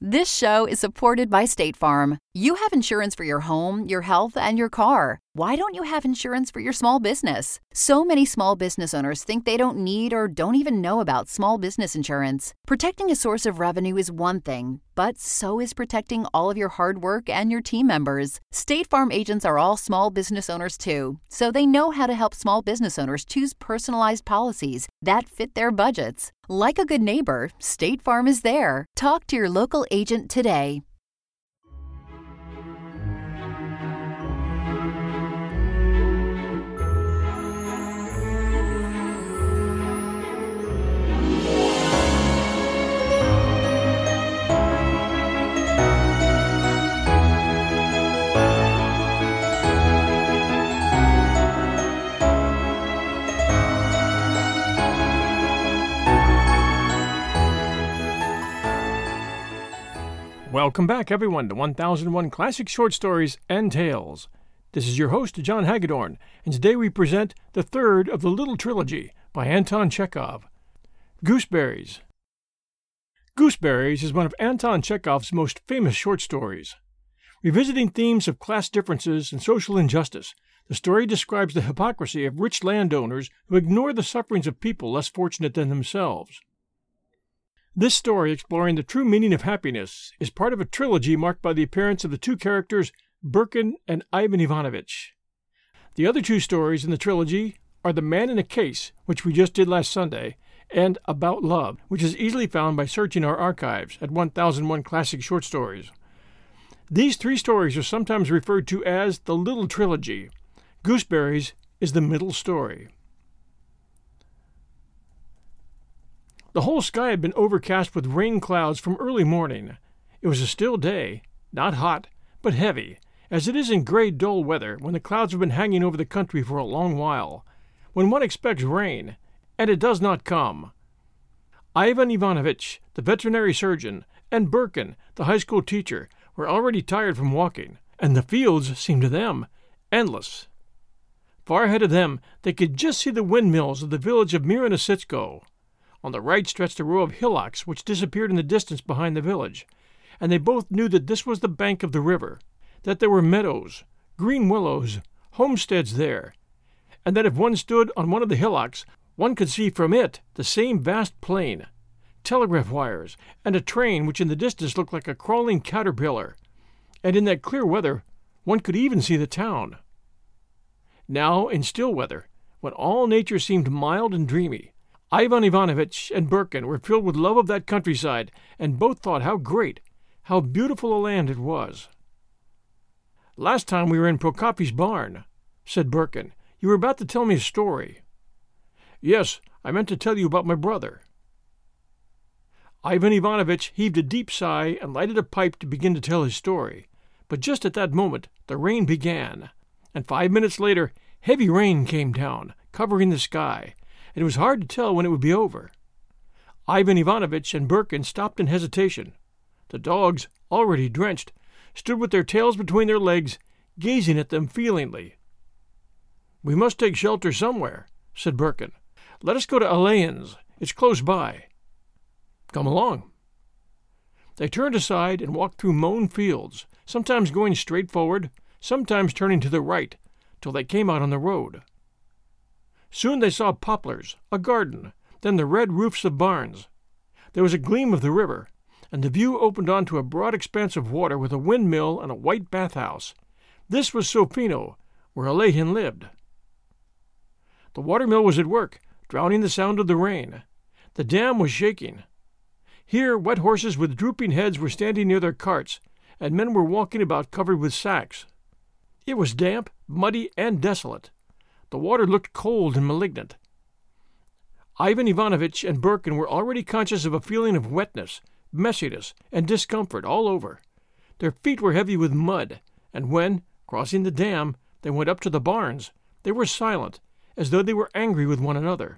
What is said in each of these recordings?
This show is supported by State Farm. You have insurance for your home, your health, and your car. Why don't you have insurance for your small business? So many small business owners think they don't need or don't even know about small business insurance. Protecting a source of revenue is one thing, but so is protecting all of your hard work and your team members. State Farm agents are all small business owners too, so they know how to help small business owners choose personalized policies that fit their budgets. Like a good neighbor, State Farm is there. Talk to your local agent today. Welcome back, everyone, to 1001 Classic Short Stories and Tales. This is your host, John Hagedorn, and today we present the third of the Little Trilogy by Anton Chekhov, Gooseberries. Gooseberries is one of Anton Chekhov's most famous short stories. Revisiting themes of class differences and social injustice, the story describes the hypocrisy of rich landowners who ignore the sufferings of people less fortunate than themselves. This story, exploring the true meaning of happiness, is part of a trilogy marked by the appearance of the two characters Burkin and Ivan Ivanovich. The other two stories in the trilogy are The Man in a Case, which we just did last Sunday, and About Love, which is easily found by searching our archives at 1001 Classic Short Stories. These three stories are sometimes referred to as the Little Trilogy. Gooseberries is the middle story. The whole sky had been overcast with rain clouds from early morning. It was a still day, not hot, but heavy, as it is in gray, dull weather when the clouds have been hanging over the country for a long while, when one expects rain, and it does not come. Ivan Ivanovich, the veterinary surgeon, and Burkin, the high school teacher, were already tired from walking, and the fields seemed to them endless. Far ahead of them they could just see the windmills of the village of Mironositsko. On the right stretched a row of hillocks which disappeared in the distance behind the village, and they both knew that this was the bank of the river, that there were meadows, green willows, homesteads there, and that if one stood on one of the hillocks, one could see from it the same vast plain, telegraph wires, and a train which in the distance looked like a crawling caterpillar, and in that clear weather one could even see the town. Now, in still weather, when all nature seemed mild and dreamy, Ivan Ivanovich and Burkin were filled with love of that countryside, and both thought how great, how beautiful a land it was. "Last time we were in Prokofy's barn," said Burkin. "You were about to tell me a story." "Yes, I meant to tell you about my brother." Ivan Ivanovich heaved a deep sigh and lighted a pipe to begin to tell his story. But just at that moment the rain began, and 5 minutes later heavy rain came down, covering the sky, and it was hard to tell when it would be over. Ivan Ivanovich and Burkin stopped in hesitation. The dogs, already drenched, stood with their tails between their legs, gazing at them feelingly. "We must take shelter somewhere," said Burkin. "Let us go to Alayin's. It's close by." "Come along." They turned aside and walked through mown fields, sometimes going straight forward, sometimes turning to the right, till they came out on the road. Soon they saw poplars, a garden, then the red roofs of barns. There was a gleam of the river, and the view opened onto a broad expanse of water with a windmill and a white bathhouse. This was Sofino, where Alehin lived. The watermill was at work, drowning the sound of the rain. The dam was shaking. Here wet horses with drooping heads were standing near their carts, and men were walking about covered with sacks. It was damp, muddy, and desolate. The water looked cold and malignant. Ivan Ivanovich and Burkin were already conscious of a feeling of wetness, messiness, and discomfort all over. Their feet were heavy with mud, and when, crossing the dam, they went up to the barns, they were silent, as though they were angry with one another.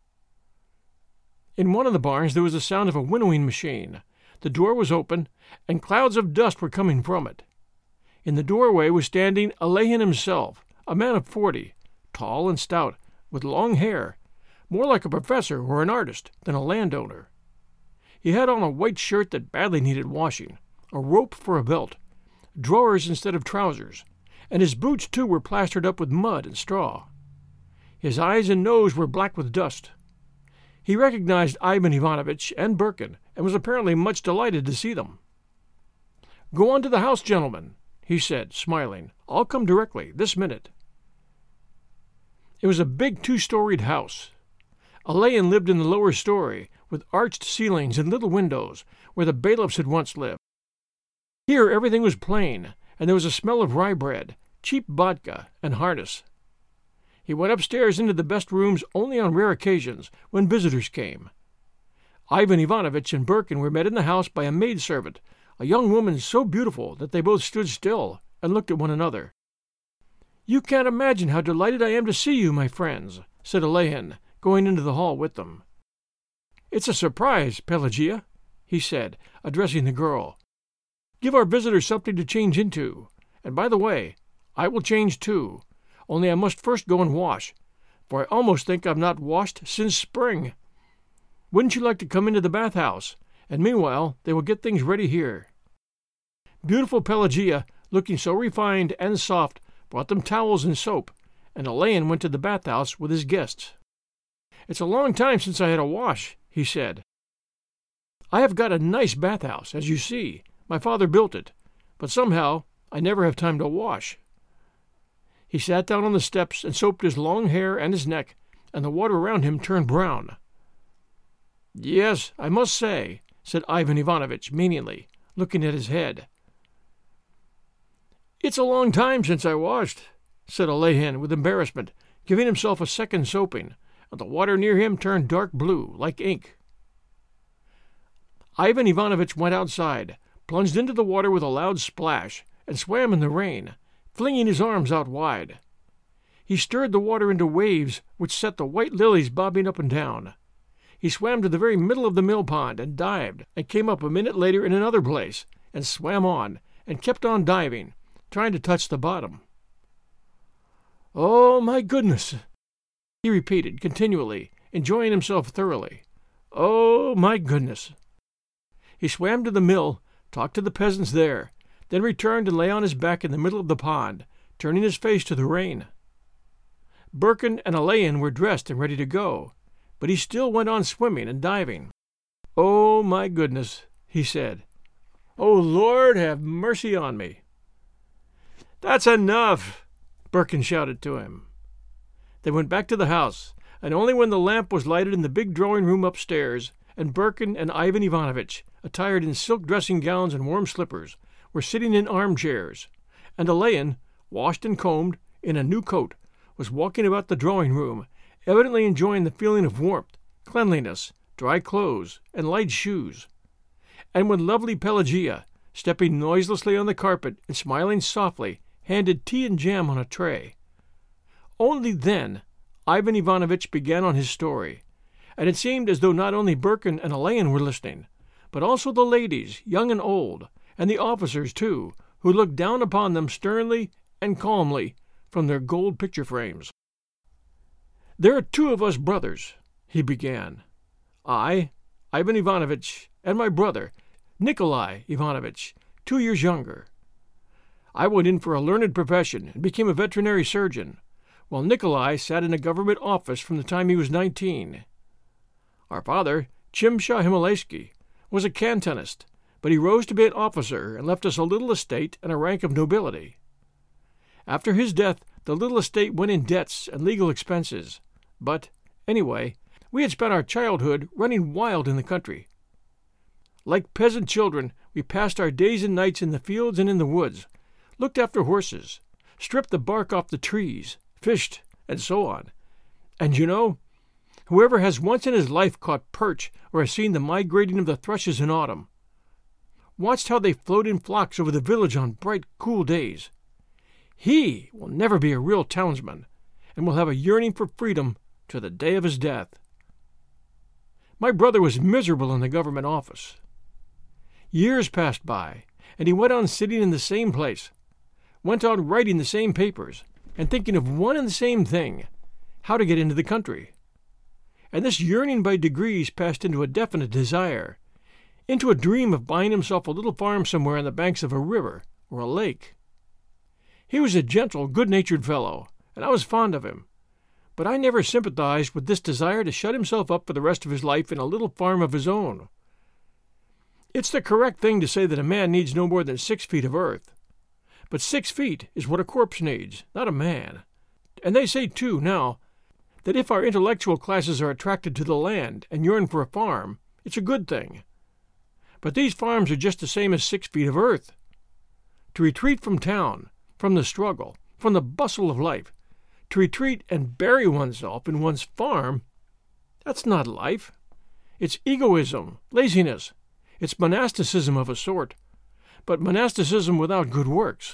In one of the barns there was the sound of a winnowing machine. The door was open, and clouds of dust were coming from it. In the doorway was standing Alehin himself, a man of 40, tall and stout, with long hair, more like a professor or an artist than a landowner. He had on a white shirt that badly needed washing, a rope for a belt, drawers instead of trousers, and his boots too were plastered up with mud and straw. His eyes and nose were black with dust. He recognized Ivan Ivanovitch and Birkin, and was apparently much delighted to see them. "Go on to the house, gentlemen," he said, smiling. "I'll come directly, this minute." It was a big 2-storied house. Alain lived in the lower story, with arched ceilings and little windows, where the bailiffs had once lived. Here everything was plain, and there was a smell of rye bread, cheap vodka, and harness. He went upstairs into the best rooms only on rare occasions, when visitors came. Ivan Ivanovitch and Birkin were met in the house by a maidservant, a young woman so beautiful that they both stood still and looked at one another. "You can't imagine how delighted I am to see you, my friends," said Alain, going into the hall with them. "It's a surprise, Pelagia," he said, addressing the girl. "Give our visitors something to change into. And by the way, I will change too, only I must first go and wash, for I almost think I've not washed since spring. Wouldn't you like to come into the bath-house, and meanwhile they will get things ready here." Beautiful Pelagia, looking so refined and soft, brought them towels and soap, and Alain went to the bath-house with his guests. "It's a long time since I had a wash," he said. "I have got a nice bath-house, as you see. My father built it, but somehow I never have time to wash." He sat down on the steps and soaped his long hair and his neck, and the water around him turned brown. "Yes, I must say," said Ivan Ivanovitch meaningly, looking at his head. "It's a long time since I washed," said Alain with embarrassment, giving himself a second soaping, and the water near him turned dark blue, like ink. Ivan Ivanovitch went outside, plunged into the water with a loud splash, and swam in the rain, flinging his arms out wide. He stirred the water into waves which set the white lilies bobbing up and down. He swam to the very middle of the mill pond and dived, and came up a minute later in another place, and swam on, and kept on diving, trying to touch the bottom. "Oh, my goodness!" he repeated continually, enjoying himself thoroughly. "Oh, my goodness!" He swam to the mill, talked to the peasants there, then returned and lay on his back in the middle of the pond, turning his face to the rain. Birkin and Alain were dressed and ready to go, but he still went on swimming and diving. "Oh, my goodness!" he said. "Oh, Lord, have mercy on me!" "That's enough!" Birkin shouted to him. They went back to the house, and only when the lamp was lighted in the big drawing-room upstairs, and Birkin and Ivan Ivanovitch, attired in silk dressing-gowns and warm slippers, were sitting in armchairs, and Alain, washed and combed, in a new coat, was walking about the drawing-room, evidently enjoying the feeling of warmth, cleanliness, dry clothes, and light shoes. And when lovely Pelagia, stepping noiselessly on the carpet and smiling softly, handed tea and jam on a tray. Only then Ivan Ivanovitch began on his story, and it seemed as though not only Birkin and Alain were listening, but also the ladies, young and old, and the officers, too, who looked down upon them sternly and calmly from their gold picture frames. "There are 2 of us brothers," he began. "I, Ivan Ivanovitch, and my brother, Nikolai Ivanovitch, 2 years younger. I went in for a learned profession and became a veterinary surgeon, while Nikolai sat in a government office from the time he was 19. Our father, Chimsha Himalaysky, was a cantonist, but he rose to be an officer and left us a little estate and a rank of nobility. After his death, the little estate went in debts and legal expenses, but, anyway, we had spent our childhood running wild in the country. Like peasant children, we passed our days and nights in the fields and in the woods, looked after horses, stripped the bark off the trees, fished, and so on. And you know, whoever has once in his life caught perch or has seen the migrating of the thrushes in autumn, watched how they float in flocks over the village on bright, cool days, he will never be a real townsman, and will have a yearning for freedom to the day of his death. My brother was miserable in the government office. Years passed by, and he went on sitting in the same place, went on writing the same papers, and thinking of one and the same thing, how to get into the country. And this yearning by degrees passed into a definite desire, into a dream of buying himself a little farm somewhere on the banks of a river or a lake. He was a gentle, good-natured fellow, and I was fond of him, but I never sympathized with this desire to shut himself up for the rest of his life in a little farm of his own. It's the correct thing to say that a man needs no more than 6 feet of earth, but 6 feet is what a corpse needs, not a man. And they say, too, now, that if our intellectual classes are attracted to the land and yearn for a farm, it's a good thing. But these farms are just the same as 6 feet of earth. To retreat from town, from the struggle, from the bustle of life, to retreat and bury oneself in one's farm, that's not life. It's egoism, laziness. It's monasticism of a sort, but monasticism without good works.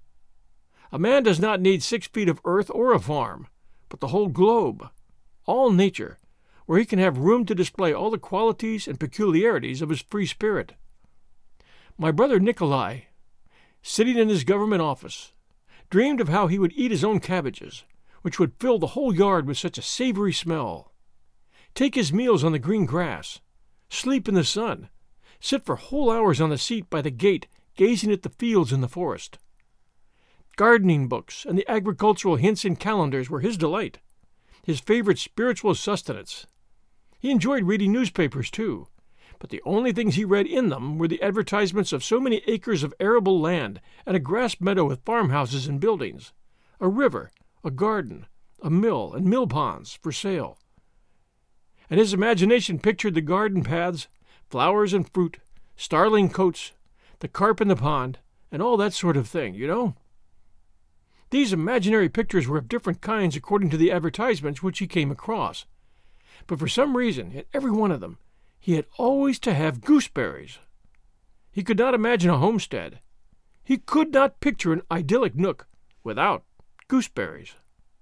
A man does not need 6 feet of earth or a farm, but the whole globe, all nature, where he can have room to display all the qualities and peculiarities of his free spirit. My brother Nikolai, sitting in his government office, dreamed of how he would eat his own cabbages, which would fill the whole yard with such a savory smell, take his meals on the green grass, sleep in the sun, sit for whole hours on the seat by the gate gazing at the fields and the forest. Gardening books and the agricultural hints in calendars were his delight, his favorite spiritual sustenance. He enjoyed reading newspapers, too, but the only things he read in them were the advertisements of so many acres of arable land and a grass meadow with farmhouses and buildings, a river, a garden, a mill, and mill ponds for sale. And his imagination pictured the garden paths, flowers and fruit, starling coats, the carp in the pond, and all that sort of thing, you know. These imaginary pictures were of different kinds according to the advertisements which he came across, but for some reason, in every one of them, he had always to have gooseberries. He could not imagine a homestead. He could not picture an idyllic nook without gooseberries.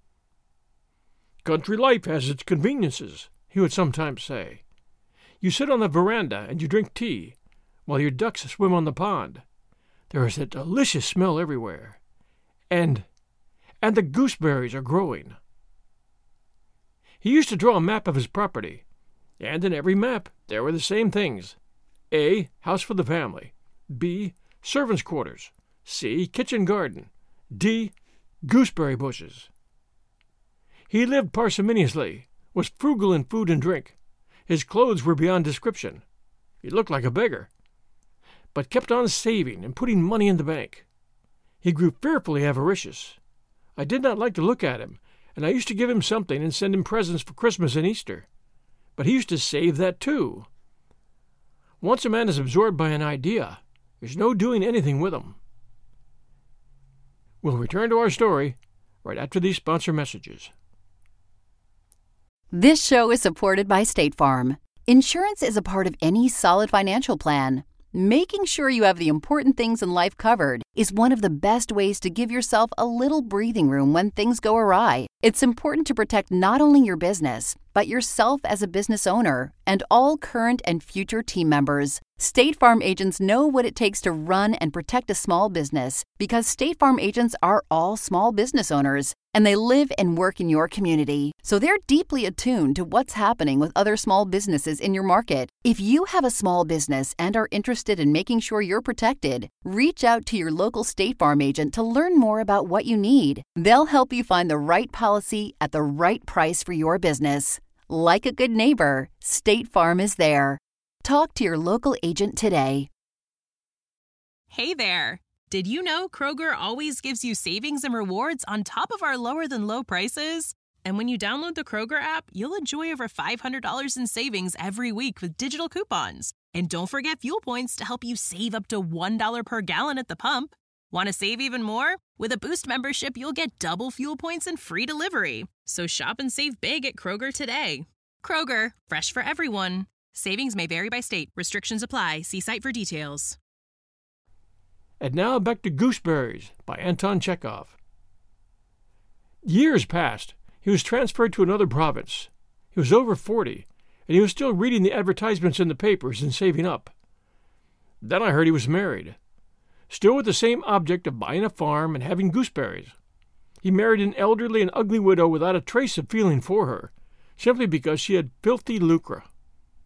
Country life has its conveniences, he would sometimes say. You sit on the veranda and you drink tea, while your ducks swim on the pond. There is a delicious smell everywhere. And the gooseberries are growing. He used to draw a map of his property, and in every map there were the same things. A, house for the family. B, servants' quarters. C, kitchen garden. D, gooseberry bushes. He lived parsimoniously, was frugal in food and drink. His clothes were beyond description. He looked like a beggar, but kept on saving and putting money in the bank. He grew fearfully avaricious. I did not like to look at him, and I used to give him something and send him presents for Christmas and Easter. But he used to save that too. Once a man is absorbed by an idea, there's no doing anything with him. We'll return to our story right after these sponsor messages. This show is supported by State Farm. Insurance is a part of any solid financial plan. Making sure you have the important things in life covered is one of the best ways to give yourself a little breathing room when things go awry. It's important to protect not only your business, but yourself as a business owner and all current and future team members. State Farm agents know what it takes to run and protect a small business because State Farm agents are all small business owners and they live and work in your community. So they're deeply attuned to what's happening with other small businesses in your market. If you have a small business and are interested in making sure you're protected, reach out to your local State Farm agent to learn more about what you need. They'll help you find the right policy at the right price for your business. Like a good neighbor, State Farm is there. Talk to your local agent today. Hey there! Did you know Kroger always gives you savings and rewards on top of our lower-than-low prices? And when you download the Kroger app, you'll enjoy over $500 in savings every week with digital coupons. And don't forget fuel points to help you save up to $1 per gallon at the pump. Want to save even more? With a Boost membership, you'll get double fuel points and free delivery. So shop and save big at Kroger today. Kroger, fresh for everyone. Savings may vary by state. Restrictions apply. See site for details. And now back to Gooseberries by Anton Chekhov. Years passed. He was transferred to another province. He was over 40, and he was still reading the advertisements in the papers and saving up. Then I heard he was married, still with the same object of buying a farm and having gooseberries. He married an elderly and ugly widow without a trace of feeling for her, simply because she had filthy lucre.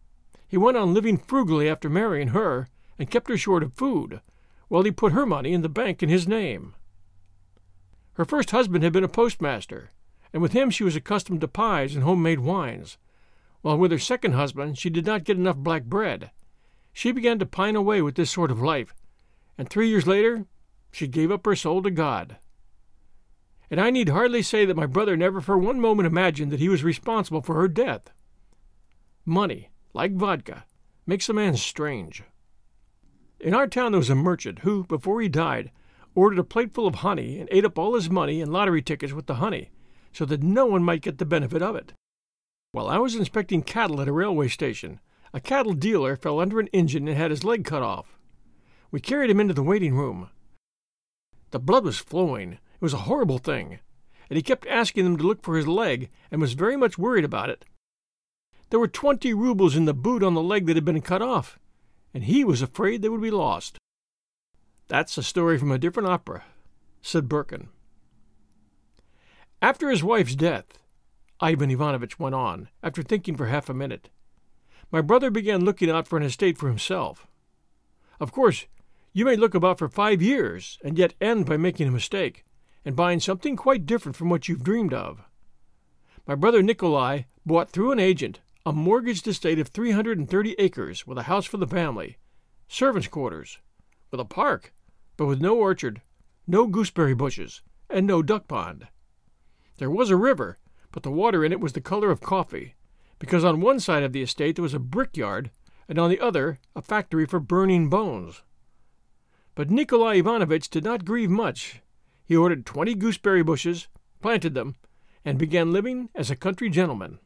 He went on living frugally after marrying her and kept her short of food, while he put her money in the bank in his name. Her first husband had been a postmaster, and with him she was accustomed to pies and homemade wines, while with her second husband she did not get enough black bread. She began to pine away with this sort of life, and 3 years later she gave up her soul to God. And I need hardly say that my brother never for one moment imagined that he was responsible for her death. Money, like vodka, makes a man strange. In our town there was a merchant who, before he died, ordered a plateful of honey and ate up all his money and lottery tickets with the honey, so that no one might get the benefit of it. While I was inspecting cattle at a railway station, a cattle dealer fell under an engine and had his leg cut off. We carried him into the waiting room. The blood was flowing. It was a horrible thing, and he kept asking them to look for his leg and was very much worried about it. There were 20 rubles in the boot on the leg that had been cut off, and he was afraid they would be lost. "That's a story from a different opera," said Birkin. After his wife's death, Ivan Ivanovitch went on, after thinking for half a minute, my brother began looking out for an estate for himself. Of course, you may look about for 5 years and yet end by making a mistake and buying something quite different from what you've dreamed of. My brother Nikolai bought through an agent a mortgaged estate of 330 acres with a house for the family, servants' quarters, with a park, but with no orchard, no gooseberry bushes, and no duck pond. There was a river, but the water in it was the color of coffee, because on one side of the estate there was a brickyard, and on the other a factory for burning bones. But Nikolai Ivanovitch did not grieve much. He ordered 20 gooseberry bushes, planted them, and began living as a country gentleman.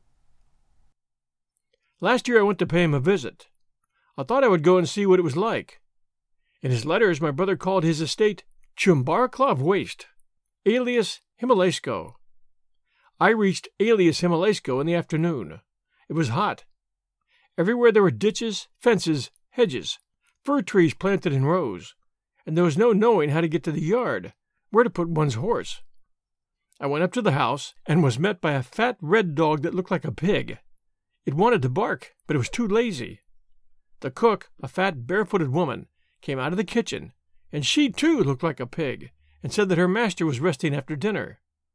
Last year I went to pay him a visit. I thought I would go and see what it was like. In his letters my brother called his estate Chumbarklov Waste, alias Himalaysco. I reached alias Himalaysco in the afternoon. It was hot. Everywhere there were ditches, fences, hedges, fir trees planted in rows, and there was no knowing how to get to the yard, where to put one's horse. I went up to the house and was met by a fat red dog that looked like a pig. It wanted to bark, but it was too lazy. The cook, a fat barefooted woman, came out of the kitchen, and she too looked like a pig, and said that her master was resting after dinner.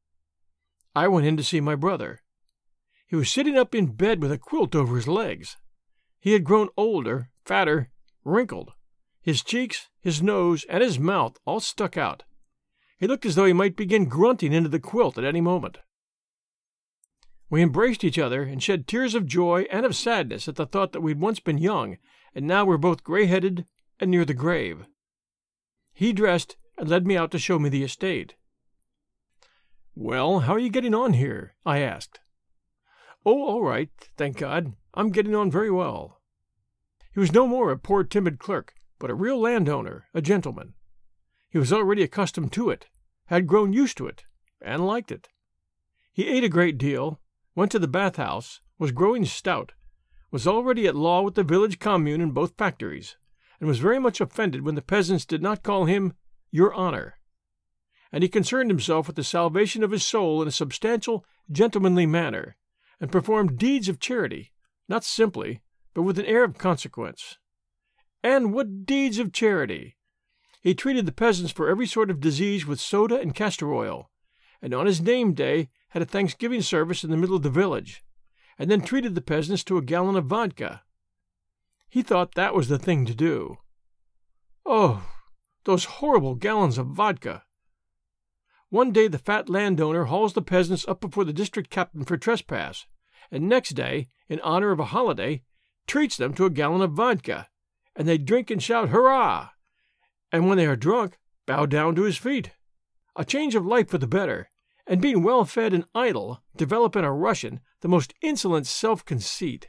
I went in to see my brother. He was sitting up in bed with a quilt over his legs. He had grown older, fatter, wrinkled. His cheeks, his nose, and his mouth all stuck out. He looked as though he might begin grunting into the quilt at any moment. We embraced each other and shed tears of joy and of sadness at the thought that we'd once been young, and now were both gray-headed and near the grave. He dressed and led me out to show me the estate. "Well, how are you getting on here?" I asked. "Oh, all right, thank God. I'm getting on very well." He was no more a poor timid clerk, but a real landowner, a gentleman. He was already accustomed to it, had grown used to it, and liked it. He ate a great deal, went to the bath-house, was growing stout, was already at law with the village commune in both factories, and was very much offended when the peasants did not call him Your Honor. And he concerned himself with the salvation of his soul in a substantial, gentlemanly manner, and performed deeds of charity, not simply, but with an air of consequence. And what deeds of charity! He treated the peasants for every sort of disease with soda and castor oil, and on his name day had a Thanksgiving service in the middle of the village, and then treated the peasants to a gallon of vodka. He thought that was the thing to do. Oh, those horrible gallons of vodka! One day the fat landowner hauls the peasants up before the district captain for trespass, and next day, in honor of a holiday, treats them to a gallon of vodka, and they drink and shout hurrah, and when they are drunk, bow down to his feet. A change of life for the better, and being well fed and idle, develop in a Russian the most insolent self-conceit.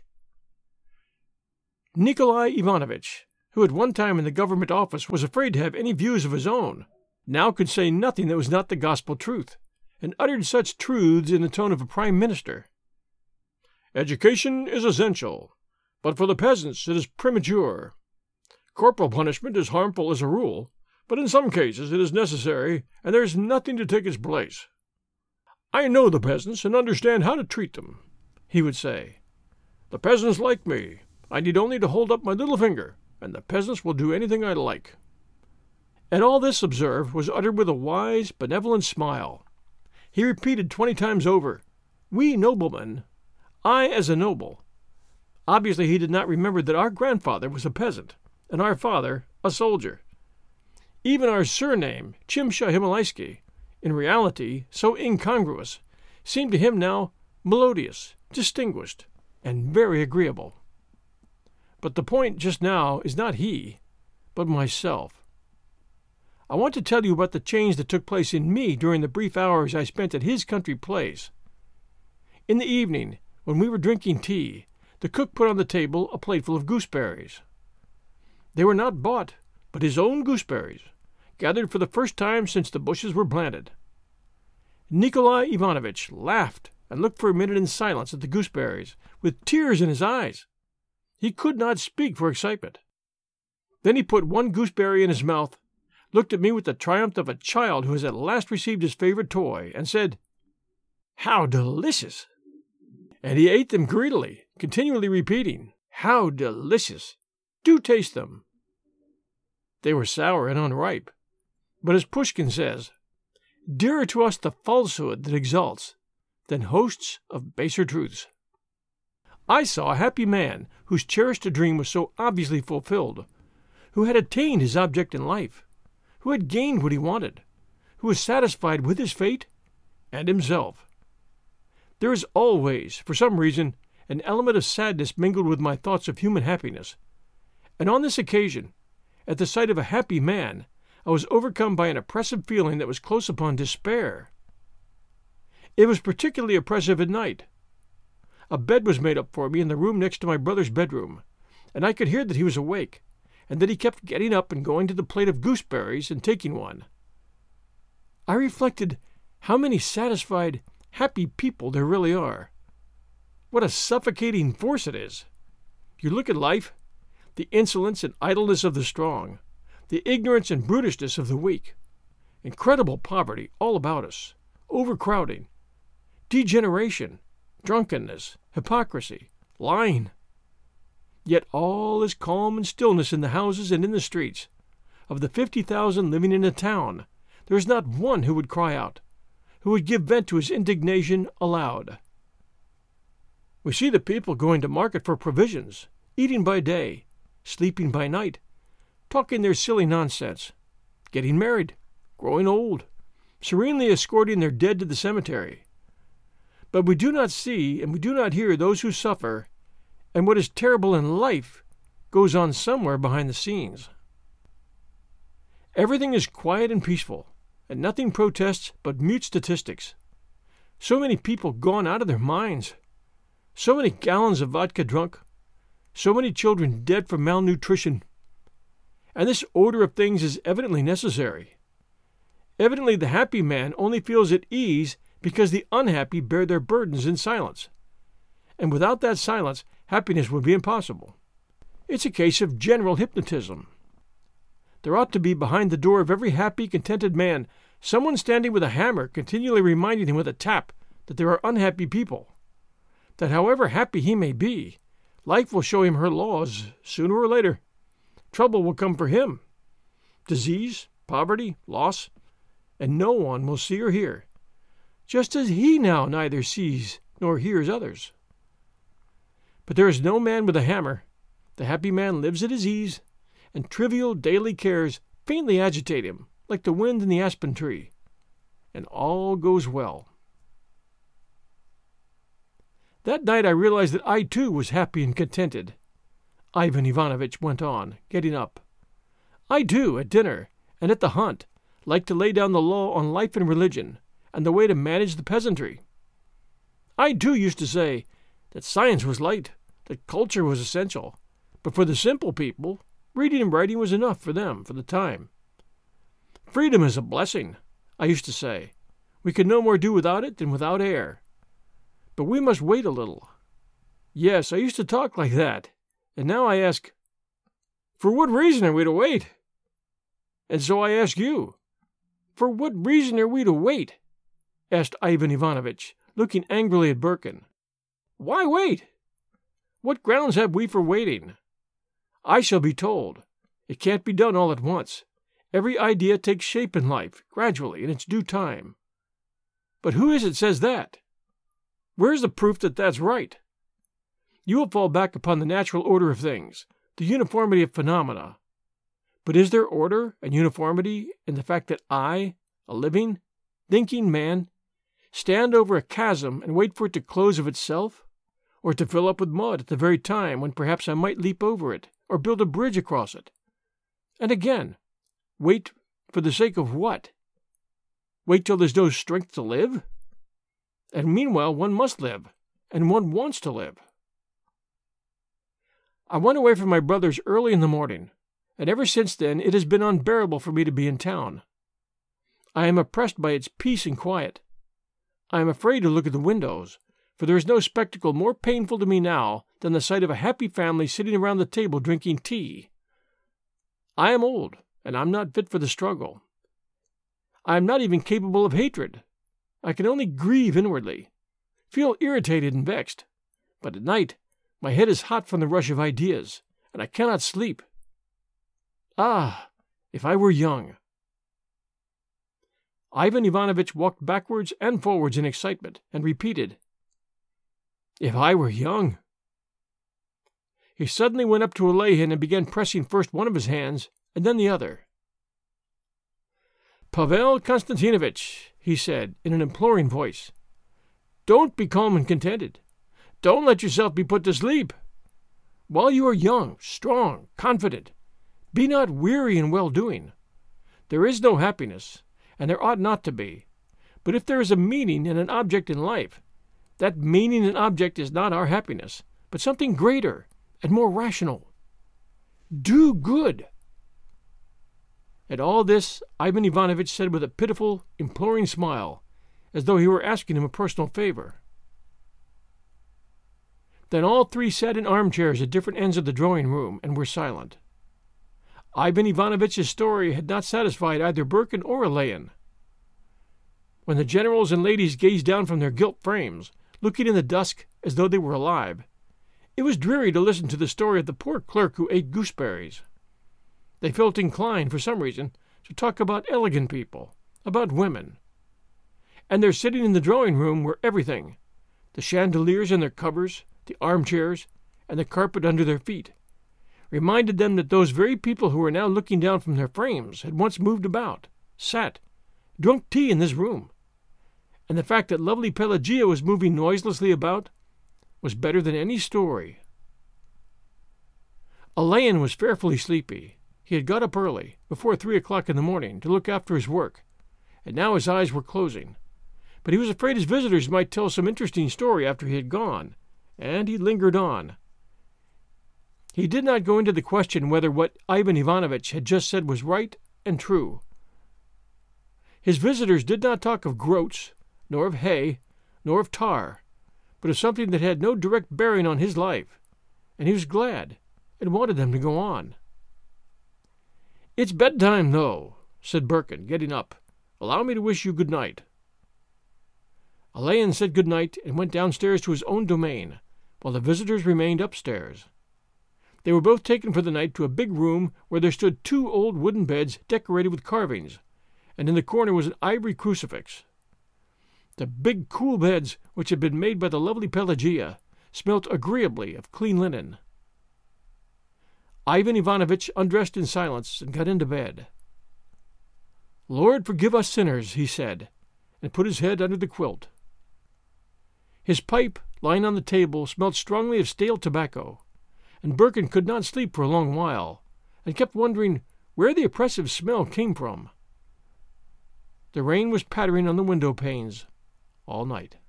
Nikolai Ivanovitch, who at one time in the government office was afraid to have any views of his own, now could say nothing that was not the gospel truth, and uttered such truths in the tone of a prime minister. Education is essential, but for the peasants it is premature. Corporal punishment is harmful as a rule, but in some cases it is necessary, and there is nothing to take its place. I know the peasants and understand how to treat them, he would say. The peasants like me. I need only to hold up my little finger, and the peasants will do anything I like." And all this, observe, was uttered with a wise, benevolent smile. He repeated 20 times over, "We noblemen, I as a noble." Obviously he did not remember that our grandfather was a peasant, and our father a soldier. Even our surname, Chimsha Himalaisky, in reality so incongruous, seemed to him now melodious, distinguished, and very agreeable. But the point just now is not he, but myself. I want to tell you about the change that took place in me during the brief hours I spent at his country place. In the evening, when we were drinking tea, the cook put on the table a plateful of gooseberries. They were not bought, but his own gooseberries, gathered for the first time since the bushes were planted. Nikolai Ivanovitch laughed and looked for a minute in silence at the gooseberries, with tears in his eyes. He could not speak for excitement. Then he put one gooseberry in his mouth, looked at me with the triumph of a child who has at last received his favorite toy, and said, "How delicious!" And he ate them greedily, continually repeating, "How delicious! Do taste them." They were sour and unripe, but as Pushkin says, "Dearer to us the falsehood that exalts than hosts of baser truths." I saw a happy man whose cherished dream was so obviously fulfilled, who had attained his object in life, who had gained what he wanted, who was satisfied with his fate and himself. There is always, for some reason, an element of sadness mingled with my thoughts of human happiness, and on this occasion, at the sight of a happy man, I was overcome by an oppressive feeling that was close upon despair. It was particularly oppressive at night. A bed was made up for me in the room next to my brother's bedroom, and I could hear that he was awake, and that he kept getting up and going to the plate of gooseberries and taking one. I reflected how many satisfied, happy people there really are. What a suffocating force it is! You look at life, the insolence and idleness of the strong, the ignorance and brutishness of the weak, incredible poverty all about us, overcrowding, degeneration, drunkenness, hypocrisy, lying. Yet all is calm and stillness in the houses and in the streets. Of the 50,000 living in a town, there is not one who would cry out, who would give vent to his indignation aloud. We see the people going to market for provisions, eating by day, sleeping by night, talking their silly nonsense, getting married, growing old, serenely escorting their dead to the cemetery. But we do not see and we do not hear those who suffer, and what is terrible in life goes on somewhere behind the scenes. Everything is quiet and peaceful, and nothing protests but mute statistics. So many people gone out of their minds, so many gallons of vodka drunk, so many children dead from malnutrition. And this order of things is evidently necessary. Evidently the happy man only feels at ease because the unhappy bear their burdens in silence. And without that silence, happiness would be impossible. It's a case of general hypnotism. There ought to be behind the door of every happy, contented man someone standing with a hammer continually reminding him with a tap that there are unhappy people, that however happy he may be, life will show him her laws sooner or later. Trouble will come for him, disease, poverty, loss, and no one will see or hear, just as he now neither sees nor hears others. But there is no man with a hammer. The happy man lives at his ease, and trivial daily cares faintly agitate him, like the wind in the aspen tree, and all goes well. That night I realized that I too was happy and contented. Ivan Ivanovitch went on, getting up. I too, at dinner, and at the hunt, liked to lay down the law on life and religion, and the way to manage the peasantry. I too used to say that science was light, that culture was essential, but for the simple people, reading and writing was enough for them for the time. Freedom is a blessing, I used to say. We can no more do without it than without air. But we must wait a little. Yes, I used to talk like that, and now I ask, for what reason are we to wait? And so I ask you, for what reason are we to wait? Asked Ivan Ivanovitch, looking angrily at Birkin. Why wait? What grounds have we for waiting? I shall be told. It can't be done all at once. Every idea takes shape in life, gradually, in its due time. But who is it says that? Where is the proof that that's right? You will fall back upon the natural order of things, the uniformity of phenomena. But is there order and uniformity in the fact that I, a living, thinking man, stand over a chasm and wait for it to close of itself, or to fill up with mud at the very time when perhaps I might leap over it, or build a bridge across it? And again, wait for the sake of what? Wait till there's no strength to live? And meanwhile one must live, and one wants to live. I went away from my brothers early in the morning, and ever since then it has been unbearable for me to be in town. I am oppressed by its peace and quiet. I am afraid to look at the windows, for there is no spectacle more painful to me now than the sight of a happy family sitting around the table drinking tea. I am old, and I am not fit for the struggle. I am not even capable of hatred. I can only grieve inwardly, feel irritated and vexed, but at night my head is hot from the rush of ideas, and I cannot sleep. Ah, if I were young! Ivan Ivanovitch walked backwards and forwards in excitement, and repeated, "If I were young!" He suddenly went up to Alehin and began pressing first one of his hands and then the other. "Pavel Konstantinovitch," he said in an imploring voice, "don't be calm and contented. Don't let yourself be put to sleep. While you are young, strong, confident, be not weary in well-doing. There is no happiness, and there ought not to be. But if there is a meaning and an object in life, that meaning and object is not our happiness, but something greater and more rational. Do good." And all this Ivan Ivanovitch said with a pitiful, imploring smile, as though he were asking him a personal favor. Then all three sat in armchairs at different ends of the drawing-room and were silent. Ivan Ivanovitch's story had not satisfied either Birkin or Alehin. When the generals and ladies gazed down from their gilt frames, looking in the dusk as though they were alive, it was dreary to listen to the story of the poor clerk who ate gooseberries. They felt inclined, for some reason, to talk about elegant people, about women. And their sitting in the drawing-room were everything, the chandeliers and their covers, the armchairs, and the carpet under their feet, reminded them that those very people who were now looking down from their frames had once moved about, sat, drunk tea in this room. And the fact that lovely Pelagia was moving noiselessly about was better than any story. Alehin was fearfully sleepy. He had got up early, before 3 o'clock in the morning, to look after his work, and now his eyes were closing. But he was afraid his visitors might tell some interesting story after he had gone, and he lingered on. He did not go into the question whether what Ivan Ivanovitch had just said was right and true. His visitors did not talk of groats, nor of hay, nor of tar, but of something that had no direct bearing on his life, and he was glad, and wanted them to go on. "It's bedtime, though," said Birkin, getting up. "Allow me to wish you good night." Alehin said good night and went downstairs to his own domain, while the visitors remained upstairs. They were both taken for the night to a big room where there stood 2 old wooden beds decorated with carvings, and in the corner was an ivory crucifix. The big, cool beds, which had been made by the lovely Pelagia, smelt agreeably of clean linen. Ivan Ivanovitch undressed in silence and got into bed. "Lord, forgive us sinners," he said, and put his head under the quilt. His pipe, lying on the table, smelt strongly of stale tobacco, and Birkin could not sleep for a long while, and kept wondering where the oppressive smell came from. The rain was pattering on the window panes all night.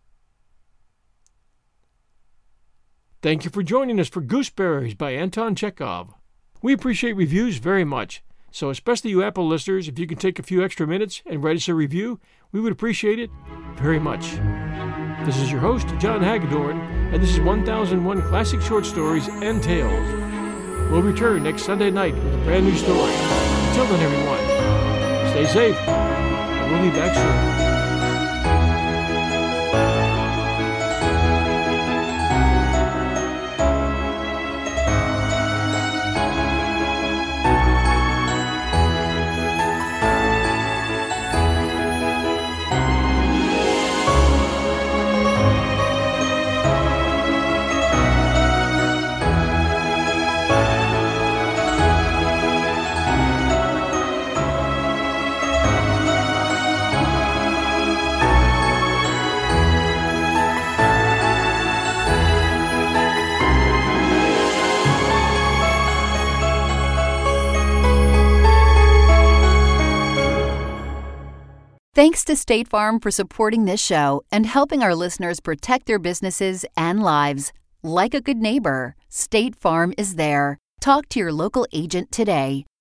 Thank you for joining us for Gooseberries by Anton Chekhov. We appreciate reviews very much, so especially you Apple listeners, if you can take a few extra minutes and write us a review, we would appreciate it very much. This is your host, John Hagedorn, and this is 1001 Classic Short Stories and Tales. We'll return next Sunday night with a brand new story. Until then, everyone, stay safe, and we'll be back soon. Thanks to State Farm for supporting this show and helping our listeners protect their businesses and lives. Like a good neighbor, State Farm is there. Talk to your local agent today.